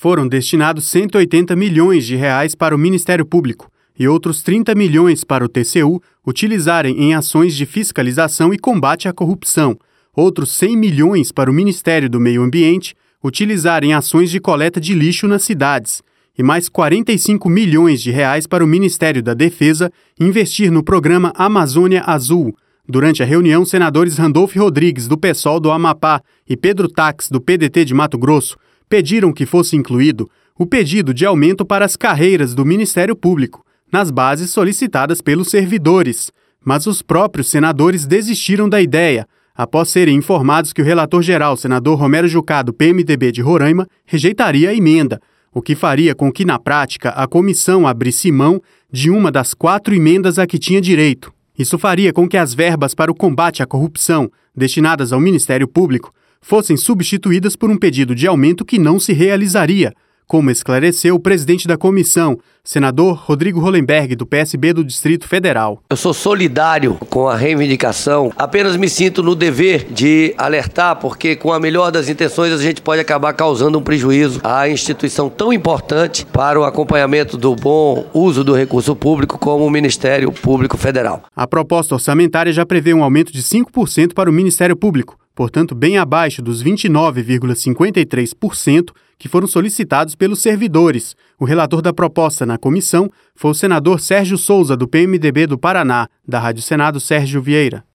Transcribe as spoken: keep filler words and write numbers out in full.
foram destinados cento e oitenta milhões de reais para o Ministério Público e outros trinta milhões para o T C U utilizarem em ações de fiscalização e combate à corrupção, outros cem milhões para o Ministério do Meio Ambiente utilizarem ações de coleta de lixo nas cidades e mais quarenta e cinco milhões de reais para o Ministério da Defesa investir no programa Amazônia Azul. Durante a reunião, senadores Randolfo Rodrigues, do PSOL do Amapá, e Pedro Tax, do P D T de Mato Grosso, pediram que fosse incluído o pedido de aumento para as carreiras do Ministério Público, nas bases solicitadas pelos servidores. Mas os próprios senadores desistiram da ideia, após serem informados que o relator-geral, senador Romero Jucá, do P M D B de Roraima, rejeitaria a emenda, o que faria com que, na prática, a comissão abrisse mão de uma das quatro emendas a que tinha direito. Isso faria com que as verbas para o combate à corrupção, destinadas ao Ministério Público, fossem substituídas por um pedido de aumento que não se realizaria, como esclareceu o presidente da comissão, senador Rodrigo Hollenberg, do P S B do Distrito Federal. Eu sou solidário com a reivindicação, apenas me sinto no dever de alertar, porque com a melhor das intenções a gente pode acabar causando um prejuízo à instituição tão importante para o acompanhamento do bom uso do recurso público como o Ministério Público Federal. A proposta orçamentária já prevê um aumento de cinco por cento para o Ministério Público, portanto bem abaixo dos vinte e nove vírgula cinquenta e três por cento que foram solicitados pelos servidores. O relator da proposta na comissão foi o senador Sérgio Souza, do P M D B do Paraná, da Rádio Senado Sérgio Vieira.